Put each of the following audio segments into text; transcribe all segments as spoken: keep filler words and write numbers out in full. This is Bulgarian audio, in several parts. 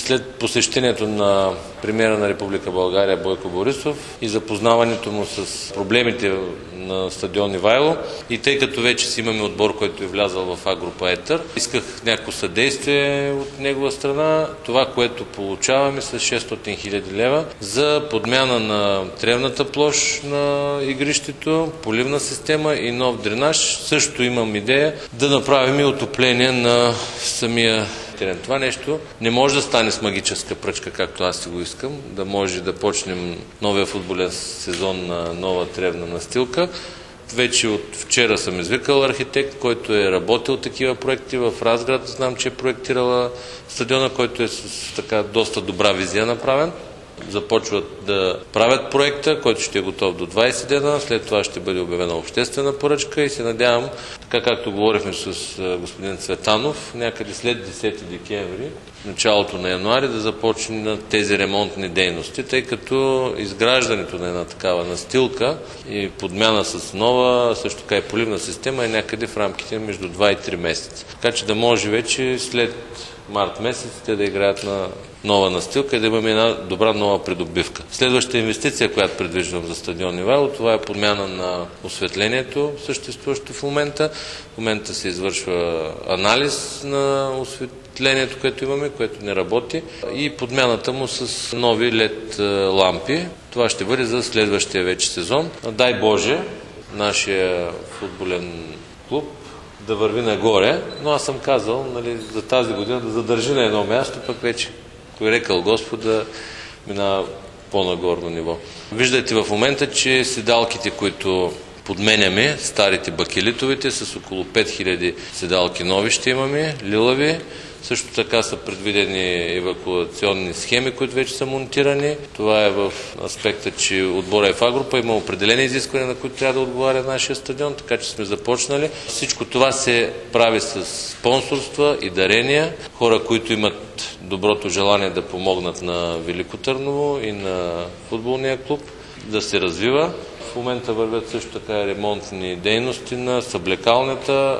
След посещението на премиера на Република България Бойко Борисов и запознаването му с проблемите на стадион Ивайло, и тъй като вече си имаме отбор, който е влязъл в Агропаетър, исках някакво съдействие от негова страна. Това, което получаваме с шестстотин хиляди лева за подмяна на тревната площ на игрището, поливна система и нов дренаж. Също имам идея да направим и отопление на самия терен. Това нещо не може да стане с магическа пръчка, както аз си го искам, да може да почнем новия футболен сезон на нова тревна настилка. Вече от вчера съм извикал архитект, който е работил такива проекти в Разград. Знам, че е проектирала стадиона, който е с така доста добра визия направен. Започват да правят проекта, който ще е готов до двайсет дена. След това ще бъде обявена обществена поръчка и се надявам, така както говорихме с господин Цветанов, някъде след десети декември, началото на януари, да започнат тези ремонтни дейности, тъй като изграждането на една такава настилка и подмяна с нова, също така и поливна система е някъде в рамките между два и три месеца. Така че да може вече след март месец те да играят на нова настилка и да имаме една добра нова придобивка. Следващата инвестиция, която предвиждам за стадион Ивайло, това е подмяна на осветлението, съществуващо в момента. В момента се извършва анализ на осветлението, което имаме, което не работи, и подмяната му с нови лед лампи. Това ще бъде за следващия вече сезон. Дай Боже, нашия футболен клуб да върви нагоре, но аз съм казал, нали, за тази година да задържи на едно място, пък вече, кой е рекал Господ, да минава по-нагорно ниво. Виждате в момента, че седалките, които подменяме, старите бакелитовите, с около пет хиляди седалки нови ще имаме, лилави. Също така са предвидени евакуационни схеми, които вече са монтирани. Това е в аспекта, че отбора е в Агропа, има определени изисквания, на които трябва да отговаря нашия стадион, така че сме започнали. Всичко това се прави с спонсорства и дарения. Хора, които имат доброто желание да помогнат на Велико Търново и на футболния клуб да се развива. В момента вървят също така ремонтни дейности на съблекалната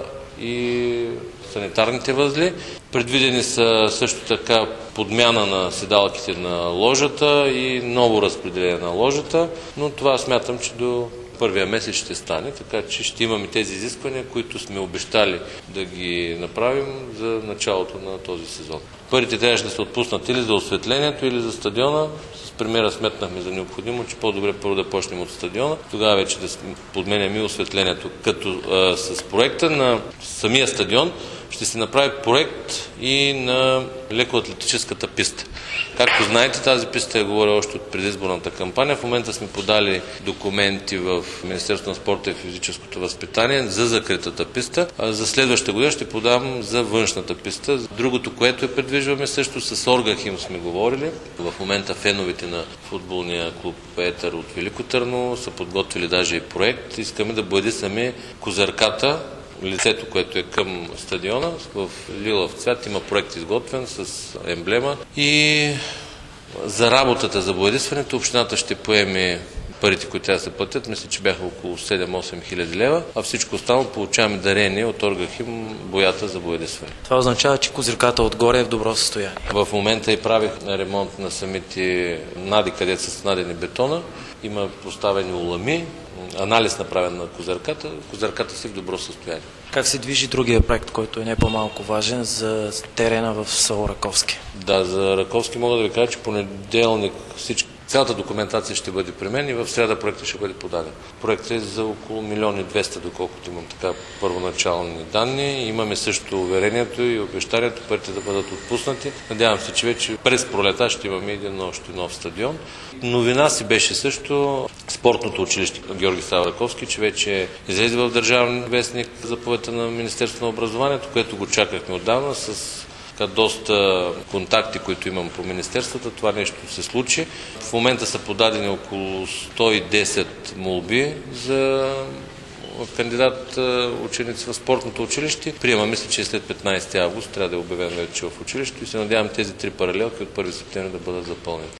и санитарните възли. Предвидени са също така подмяна на седалките на ложата и ново разпределение на ложата, но това смятам, че до първия месец ще стане, така че ще имаме тези изисквания, които сме обещали да ги направим за началото на този сезон. Парите трябваше да се отпуснат или за осветлението, или за стадиона. С премиера сметнахме за необходимо, че по-добре първо да почнем от стадиона, тогава вече да подменяме и осветлението. Като а, с проекта на самия стадион ще се направи проект и на лекоатлетическата писта. Както знаете, тази писта я говоря още от предизборната кампания. В момента сме подали документи в Министерството на спорта и физическото възпитание за закритата писта. А за следващата година ще подам за външната писта. Другото, което е предвиждаме, също с Оргахим сме говорили. В момента феновете на футболния клуб Петър от Велико Търново са подготвили даже и проект. Искаме да боядисаме козарката, лицето, което е към стадиона, в лилав цвят. Има проект изготвен с емблема. И за работата за боядисването общината ще поеме парите, които трябва да се платят. Мисля, че бяха около седем-осем хиляди лева, а всичко останало получаваме дарение от Оргахим боята за боядисване. Това означава, че козирката отгоре е в добро състояние. В момента и правих ремонт на самите нади, където са снадени бетона. Има поставени улами, анализ направен на козарката. Козарката си в добро състояние. Как се движи другия проект, който е не по-малко важен за терена в село Раковски? Да, за Раковски мога да ви кажа, че понеделник всички цялата документация ще бъде при мен и в среда проектът ще бъде подаден. Проектът е за около милион и двеста, доколкото имам така първоначални данни. Имаме също уверението и обещанието парите да бъдат отпуснати. Надявам се, че вече през пролета ще имаме един още нов стадион. Новина си беше също спортното училище Георги Сава Раковски, че вече излезе в Държавен вестник заповедта на Министерството на образованието, което го чакахме отдавна с доста контакти, които имам по министерствата. Това нещо се случи. В момента са подадени около сто и десет молби за кандидат ученици в спортното училище. Приема, мисля, че след петнайсети август трябва да е обявен вече в училището и се надявам тези три паралелки от първи септември да бъдат запълнени.